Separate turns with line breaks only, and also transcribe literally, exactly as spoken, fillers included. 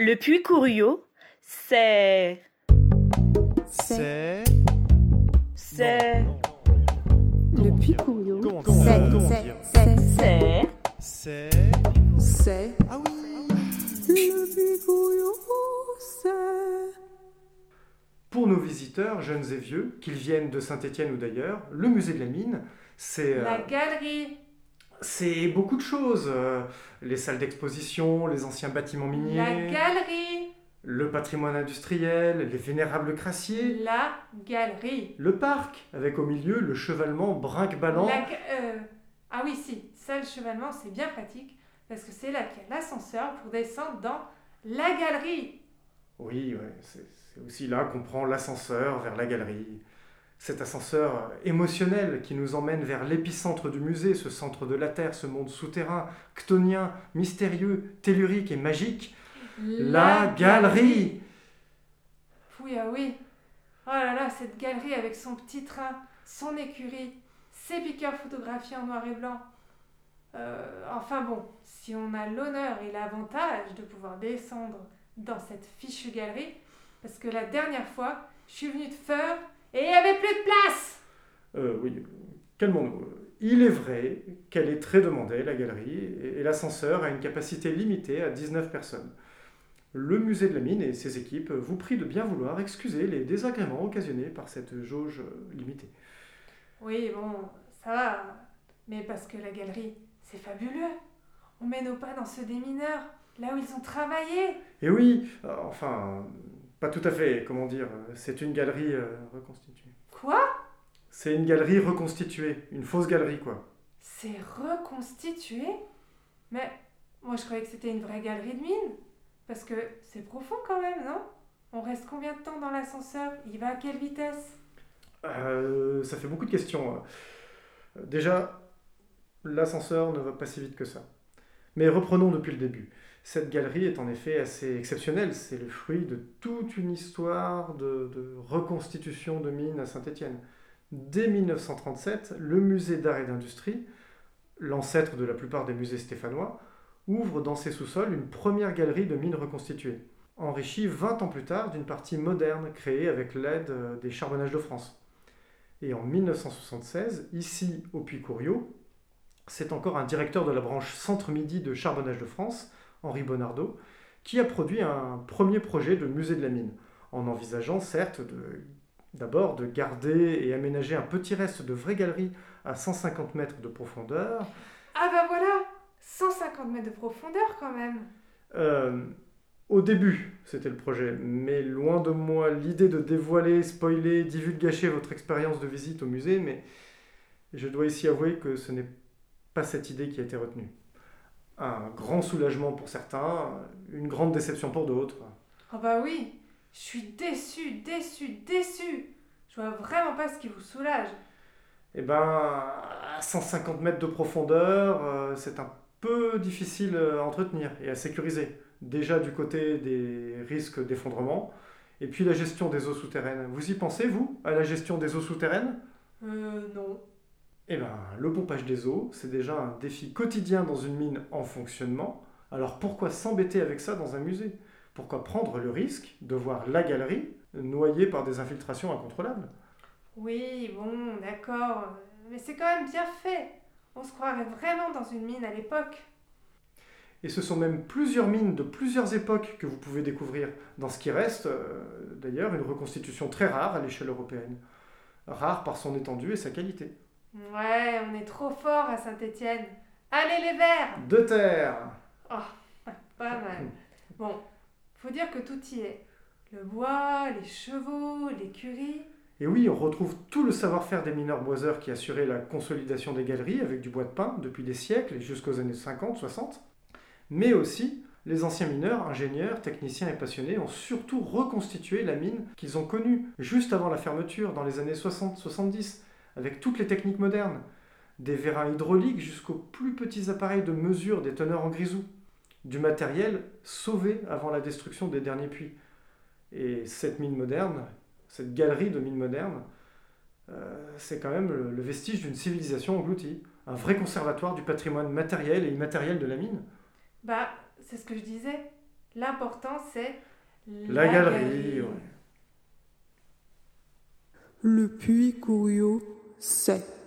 Le puits Couriot, c'est...
C'est...
C'est...
Non,
Le
comment
puits
dire
Couriot,
Comment-
c'est,
comment- comment
c'est,
dire
c'est,
C'est...
C'est...
c'est.
Ah oui
Le puits Couriot, c'est.
Pour nos visiteurs, jeunes et vieux, qu'ils viennent de Saint-Étienne ou d'ailleurs, le musée de la mine, c'est, euh,
La galerie,
c'est beaucoup de choses. Euh, les salles d'exposition, les anciens bâtiments
la
miniers,
galerie,
le patrimoine industriel, les vénérables crassiers,
la galerie.
le parc, avec au milieu le chevalement brinque-ballant.
La ga- euh, Ah oui, si, ça le chevalement c'est bien pratique parce que c'est là qu'il y a l'ascenseur pour descendre dans la galerie.
Oui, ouais, c'est, c'est aussi là qu'on prend l'ascenseur vers la galerie. Cet ascenseur émotionnel qui nous emmène vers l'épicentre du musée, ce centre de la Terre, ce monde souterrain, chtonien, mystérieux, tellurique et magique. La galerie.
Oui, ah oui. Oh là là, cette galerie avec son petit train, son écurie, ses piqueurs photographiés en noir et blanc. Euh, enfin bon, si on a l'honneur et l'avantage de pouvoir descendre dans cette fichue galerie, parce que la dernière fois, je suis venue de Feur et il n'y avait plus de place.
Euh, oui, calmons-nous. Il est vrai qu'elle est très demandée, la galerie, et et l'ascenseur a une capacité limitée à dix-neuf personnes. Le musée de la mine et ses équipes vous prient de bien vouloir excuser les désagréments occasionnés par cette jauge euh, limitée.
Oui, bon, ça va. Mais parce que la galerie, c'est fabuleux. On met nos pas dans ceux des mineurs, là où ils ont travaillé.
Et oui, euh, enfin, pas tout à fait, comment dire, c'est une galerie euh, reconstituée.
Quoi ?
C'est une galerie reconstituée, une fausse galerie quoi.
C'est reconstitué ? Mais moi je croyais que c'était une vraie galerie de mine. Parce que c'est profond quand même, non ? On reste combien de temps dans l'ascenseur ? Il va à quelle vitesse ?
Euh, ça fait beaucoup de questions. Euh, Déjà, l'ascenseur ne va pas si vite que ça. Mais reprenons depuis le début. Cette galerie est en effet assez exceptionnelle. C'est le fruit de toute une histoire de, de reconstitution de mines à Saint-Étienne. Dès mille neuf cent trente-sept, le musée d'art et d'industrie, l'ancêtre de la plupart des musées stéphanois, ouvre dans ses sous-sols une première galerie de mines reconstituées, enrichie vingt ans plus tard d'une partie moderne créée avec l'aide euh, des Charbonnages de France. Et en mille neuf cent soixante-seize, ici au Puits Couriot, c'est encore un directeur de la branche Centre-Midi de Charbonnage de France, Henri Bonnardeau, qui a produit un premier projet de musée de la mine, en envisageant certes de, d'abord de garder et aménager un petit reste de vraie galerie à cent cinquante mètres de profondeur.
Ah bah voilà ! cent cinquante mètres de profondeur quand même.
Euh, au début, c'était le projet, mais loin de moi l'idée de dévoiler, spoiler, divulgacher votre expérience de visite au musée, mais je dois ici avouer que ce n'est pas cette idée qui a été retenue. Un grand soulagement pour certains, une grande déception pour d'autres.
Oh bah oui, je suis déçue, déçue, déçue. Je vois vraiment pas ce qui vous soulage.
Eh ben, à cent cinquante mètres de profondeur, euh, c'est un peu difficile à entretenir et à sécuriser. Déjà du côté des risques d'effondrement, et puis la gestion des eaux souterraines. Vous y pensez, vous, à la gestion des eaux souterraines ?
Euh, non.
Eh bien, le pompage des eaux, c'est déjà un défi quotidien dans une mine en fonctionnement. Alors pourquoi s'embêter avec ça dans un musée ? Pourquoi prendre le risque de voir la galerie noyée par des infiltrations incontrôlables ?
Oui, bon, d'accord. Mais c'est quand même bien fait. On se croirait vraiment dans une mine à l'époque.
Et ce sont même plusieurs mines de plusieurs époques que vous pouvez découvrir, dans ce qui reste, euh, d'ailleurs, une reconstitution très rare à l'échelle européenne. Rare par son étendue et sa qualité.
Ouais, on est trop fort à Saint-Étienne. Allez les verts!
De terre.
Oh, pas mal. Bon, faut dire que tout y est. Le bois, les chevaux, l'écurie.
Et oui, on retrouve tout le savoir-faire des mineurs boiseurs qui assuraient la consolidation des galeries avec du bois de pin depuis des siècles et jusqu'aux années cinquante soixante. Mais aussi, les anciens mineurs, ingénieurs, techniciens et passionnés ont surtout reconstitué la mine qu'ils ont connue juste avant la fermeture dans les années soixante soixante-dix, avec toutes les techniques modernes, des vérins hydrauliques jusqu'aux plus petits appareils de mesure des teneurs en grisou, du matériel sauvé avant la destruction des derniers puits. Et cette mine moderne, cette galerie de mines modernes, euh, c'est quand même le, le vestige d'une civilisation engloutie, un vrai conservatoire du patrimoine matériel et immatériel de la mine.
Bah, c'est ce que je disais. L'important, c'est
La galerie, ouais.
Le puits Couriot, c'est.